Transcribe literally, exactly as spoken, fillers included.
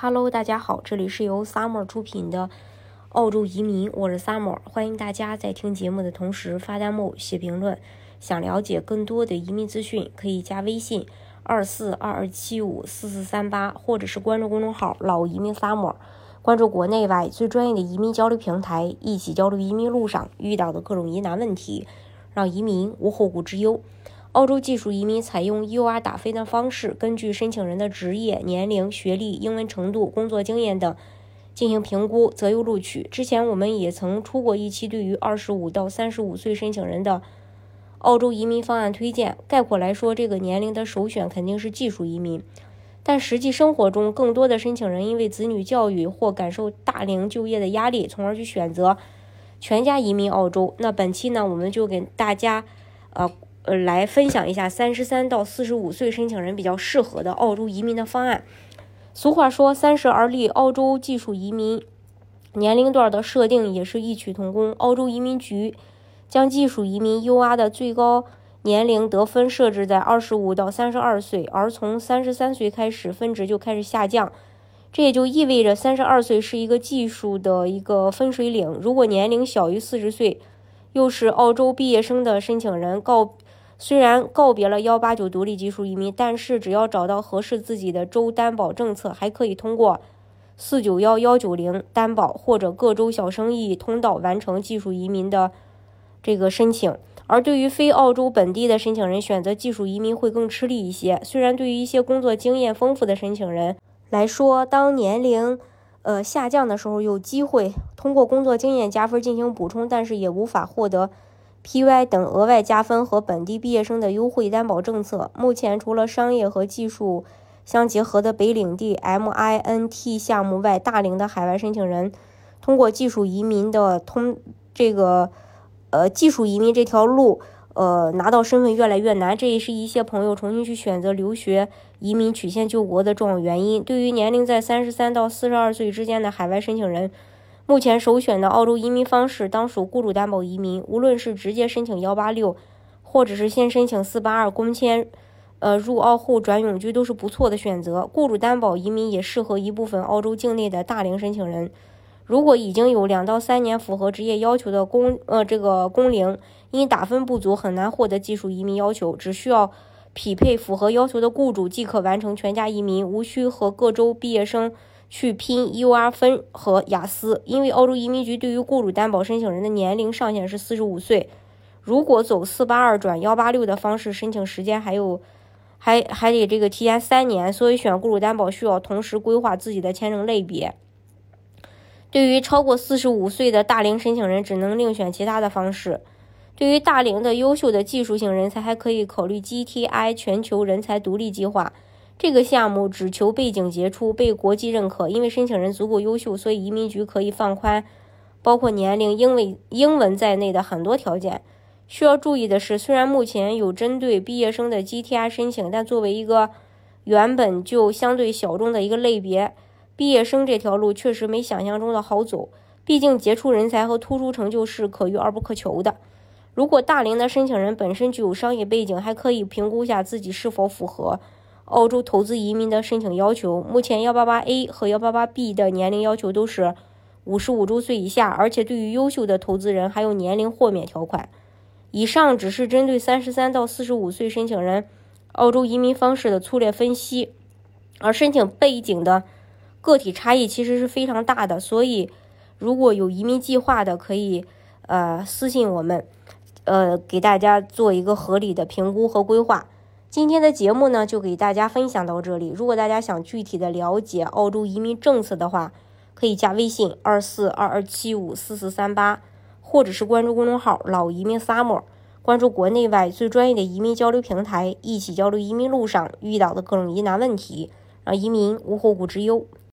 Hello， 大家好，这里是由 Summer 出品的澳洲移民，我是 Summer， 欢迎大家在听节目的同时发弹幕、写评论。想了解更多的移民资讯，可以加微信二四二二七五四四三八，或者是关注公众号老移民 Summer， 关注国内外最专业的移民交流平台，一起交流移民路上遇到的各种疑难问题，让移民无后顾之忧。澳洲技术移民采用 U R 打分的方式，根据申请人的职业、年龄、学历、英文程度、工作经验等进行评估，择优录取。之前我们也曾出过一期对于二十五到三十五岁申请人的澳洲移民方案推荐。概括来说，这个年龄的首选肯定是技术移民，但实际生活中更多的申请人因为子女教育或感受大龄就业的压力，从而去选择全家移民澳洲。那本期呢，我们就给大家呃呃，来分享一下三十三到四十五岁申请人比较适合的澳洲移民的方案。俗话说三十而立，澳洲技术移民年龄段的设定也是异曲同工。澳洲移民局将技术移民 U R 的最高年龄得分设置在二十五到三十二岁，而从三十三岁开始分值就开始下降。这也就意味着三十二岁是一个技术的一个分水岭。如果年龄小于四十岁，又是澳洲毕业生的申请人，告虽然告别了一八九独立技术移民，但是只要找到合适自己的州担保政策，还可以通过四九一一九零担保或者各州小生意通道完成技术移民的这个申请。而对于非澳洲本地的申请人，选择技术移民会更吃力一些。虽然对于一些工作经验丰富的申请人来说，当年龄呃下降的时候，有机会通过工作经验加分进行补充，但是也无法获得P Y 等额外加分和本地毕业生的优惠担保政策。目前除了商业和技术相结合的北领地 M I N T 项目外，大龄的海外申请人通过技术移民的通这个呃技术移民这条路呃拿到身份越来越难，这也是一些朋友重新去选择留学移民曲线救国的重要原因。对于年龄在三十三到四十二岁之间的海外申请人，目前首选的澳洲移民方式当属雇主担保移民，无论是直接申请一八六，或者是先申请四八二工签，呃，入澳后转永居都是不错的选择。雇主担保移民也适合一部分澳洲境内的大龄申请人。如果已经有两到三年符合职业要求的工呃这个工龄，因打分不足很难获得技术移民要求，只需要匹配符合要求的雇主即可完成全家移民，无需和各州毕业生去拼 U R 分和雅思。因为澳洲移民局对于雇主担保申请人的年龄上限是四十五岁，如果走四八二转一八六的方式，申请时间还有还还得这个提前三年，所以选雇主担保需要同时规划自己的签证类别。对于超过四十五岁的大龄申请人，只能另选其他的方式。对于大龄的优秀的技术型人才，还可以考虑 G T I 全球人才独立计划。这个项目只求背景杰出，被国际认可。因为申请人足够优秀，所以移民局可以放宽包括年龄、英文、英文在内的很多条件。需要注意的是，虽然目前有针对毕业生的 G T I 申请，但作为一个原本就相对小众的一个类别，毕业生这条路确实没想象中的好走。毕竟杰出人才和突出成就是可遇而不可求的。如果大龄的申请人本身具有商业背景，还可以评估下自己是否符合澳洲投资移民的申请要求。目前 一八八 A 和 一八八 B 的年龄要求都是五十五周岁以下，而且对于优秀的投资人还有年龄豁免条款。以上只是针对三十三到四十五岁申请人澳洲移民方式的粗略分析，而申请背景的个体差异其实是非常大的，所以如果有移民计划的，可以呃私信我们，呃给大家做一个合理的评估和规划。今天的节目呢，就给大家分享到这里。如果大家想具体的了解澳洲移民政策的话，可以加微信二四二二七五四四三八，或者是关注公众号老移民 Summer， 关注国内外最专业的移民交流平台，一起交流移民路上遇到的各种疑难问题，让移民无后顾之忧。